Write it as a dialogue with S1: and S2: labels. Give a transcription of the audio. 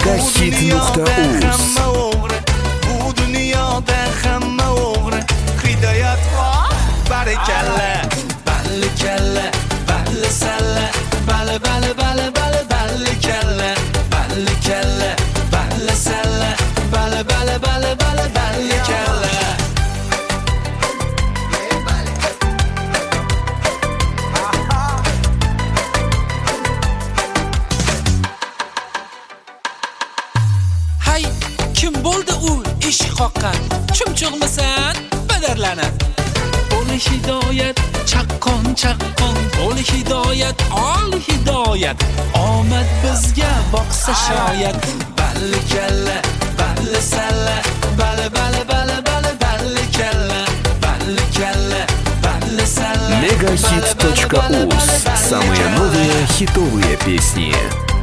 S1: Megahit.uz.
S2: Bu dunyoda hamma o'g'ri. Hidoyat barakalla. Balli kalla, balli salla, balli balli balli balli balli kalla, balli kalla, balli salla, balli balli balli balli balli kalla.
S3: Hay, kim bo'ldi u eshik qoqqan? Chumchuqmisan? Badarlanib. Bo'li hidoyat, chaqqon chaqqon, bo'li hidoyat, ol hidoyat. Omad bizga boqsa shoyat.
S2: Balli kalla, balli salla, balli balli balli balli balli kalla, balli kalla, balli salla.
S1: Megahit.uz. Самые новые хитовые песни.